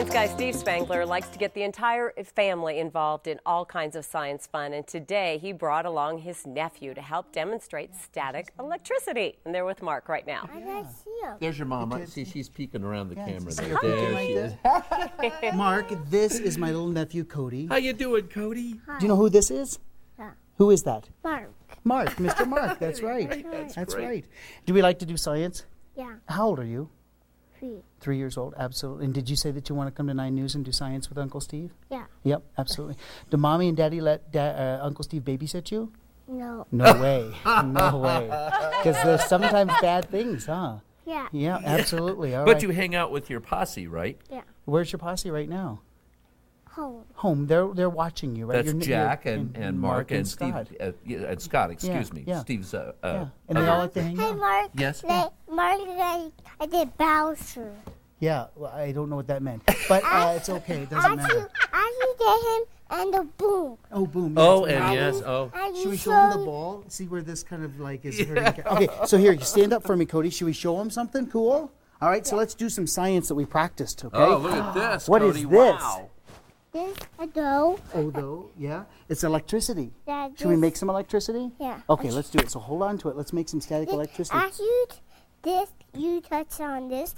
Science guy Steve Spangler likes to get the entire family involved in all kinds of science fun, and today he brought along his nephew to help demonstrate static electricity. And they're with Mark right now. I can't see him. There's your mom. See, she's peeking around the camera see there. her peeking There like she is. Mark, this is my little nephew, Cody. How you doing, Cody? Do you know who this is? Yeah. Who is that? Mark. Mark, Mr. Mark. That's right. That's right. Do we like to do science? Yeah. How old are you? 3. 3 years old, absolutely. And did you say that you want to come to 9 News and do science with Uncle Steve? Yeah. Yep, absolutely. Do Mommy and Daddy let Uncle Steve babysit you? No. No way. No way. Because there's sometimes bad things, huh? Yeah. Yeah, absolutely. All But right. you hang out with your posse, right? Yeah. Where's your posse right now? Home. Home. They're watching you, right? That's You're- Jack you're- and Mark and Steve. Scott. And Scott, excuse me. yeah. Steve's Yeah. And they all like to hang Hey, out. Mark. Yes? Mark, I did Bowser. Yeah, well, I don't know what that meant. But it's okay. It doesn't matter. I did him and the boom. Oh, boom. Oh, yes. and yes. Oh. And Should you we show him the showed- ball? See where this kind of like is hurting. Okay, so here, you stand up for me, Cody. Should we show him something cool? All right, so let's do some science that we practiced, okay? Oh, look at this, What is Cody. this? Wow. This a dough. Oh, though, yeah. It's electricity. That Should we this- make some electricity? Yeah. Okay, let's do it. So hold on to it. Let's make some static electricity. As you touch on this,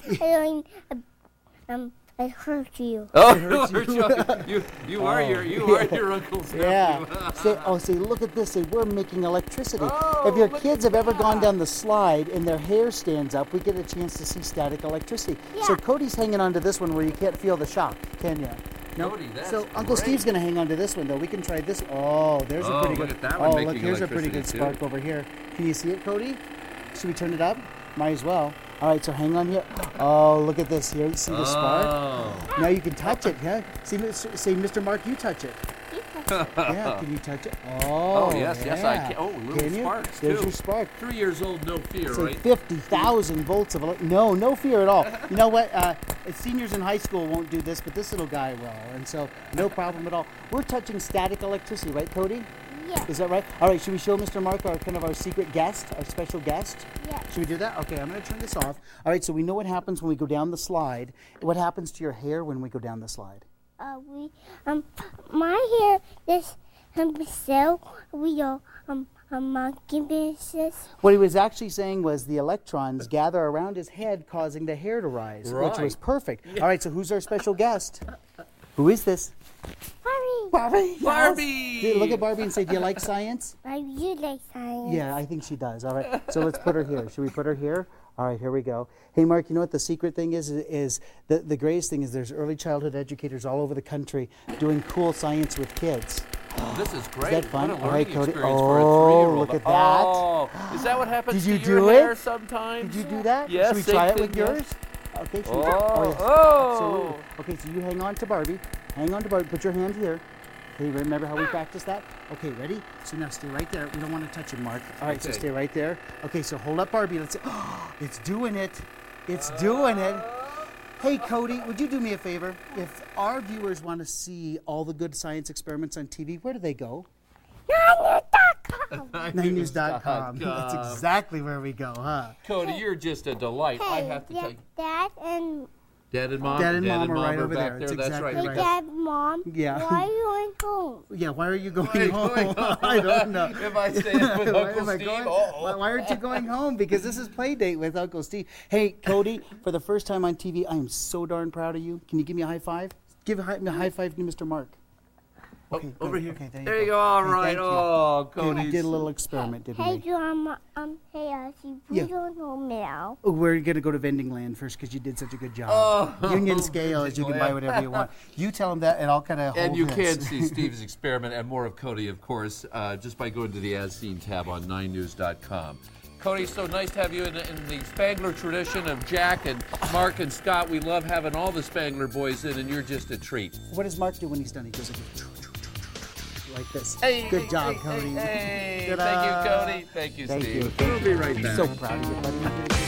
it hurts you. Oh, you are your uncle's Yeah. nephew. Say, look at this. Say, we're making electricity. If your kids have ever gone down the slide and their hair stands up, we get a chance to see static electricity. So Yeah. Cody's hanging on to this one where you can't feel the shock, can you? No. Cody, that's So Uncle great. Steve's going to hang on to this one, though. We can try this. Oh, there's a Oh, pretty look good. at that one Oh, making look, here's a pretty good electricity, spark too. over here. Can you see it, Cody? Should we turn it up? Might as well. All right, so hang on here. Oh, look at this here. See the spark? Oh. Now you can touch it, yeah? See, say, Mr. Mark, you touch it. Yeah, can you touch it? Oh, yes, yeah. I can. Oh, little Can you? sparks, There's too. your spark. 3 years old, no fear, So right? 50,000 volts of no fear at all. You know what? Seniors in high school won't do this, but this little guy will, and so no problem at all. We're touching static electricity, right, Cody? Yeah. Is that right? All right. Should we show Mr. Mark our secret guest, our special guest? Yeah. Should we do that? Okay, I'm going to turn this off. All right. So we know what happens when we go down the slide. What happens to your hair when we go down the slide? My hair is so we are monkey business. What he was actually saying was the electrons gather around his head, causing the hair to rise, which was Right. perfect. All right. So who's our special guest? Who is this? Barbie. Barbie. yes. Barbie! Look at Barbie and say, "Do you like science?" I you like science. Yeah, I think she does. All right. So let's put her here. Should we put her here? All right, here we go. Hey, Mark, you know what the secret thing is the greatest thing is there's early childhood educators all over the country doing cool science with kids. This is great. that fun? What a All learning right, Cody. experience for a Oh, 3-year-old. look at that. Oh, is that what happens Did you to your do hair it? sometimes? Did you do that? Yes, Should we same try it thing, with yes. yours? Okay, should we Oh, yes. oh. Absolutely. Okay, so you hang on to Barbie. Hang on to Barbie. Put your hand here. Okay, remember how we practiced that? Okay, ready? So now stay right there. We don't want to touch it, Mark. All right, so Okay. stay right there. Okay, so hold up Barbie. Let's see. Oh, it's doing it. It's doing it. Hey, Cody, would you do me a favor? If our viewers want to see all the good science experiments on TV, where do they go? 9news.com. That's exactly where we go, huh? Cody, you're just a delight. I Hey, have to tell you. Dad and Dad and Mom. Dad and Mom are right over back there. there. It's That's exactly right. hey, right. Dad, Mom. Yeah. Why are you going home? Yeah, why are you going Why are you home? going home? I don't know. Am I staying with Why Uncle am I Steve? going- Uh-oh. Why aren't you going home? Because this is play date with Uncle Steve. Hey, Cody, for the first time on TV, I am so darn proud of you. Can you give me a high five? Give a high five to Mr. Mark. Okay, over good. here. Okay, There you go. All Okay, right. thank you. Oh, Good. Cody. We did a little experiment, didn't Hey, we? Grandma. Hey, we Yeah. don't know now. Oh, we're going to go to Vending Land first because you did such a good job. Oh, Union scale is you can buy whatever you want. You tell them that, and I'll kind of hold And you this. can see Steve's experiment and more of Cody, of course, just by going to the As Seen tab on 9news.com. Cody, so nice to have you in the Spangler tradition of Jack and Mark and Scott. We love having all the Spangler boys in, and you're just a treat. What does Mark do when he's done? He goes like this. Hey, Good job, hey, Cody. Hey, Ta-da. thank you, Cody. Thank you, Thank Steve. you. We'll be right back. So proud of you, buddy.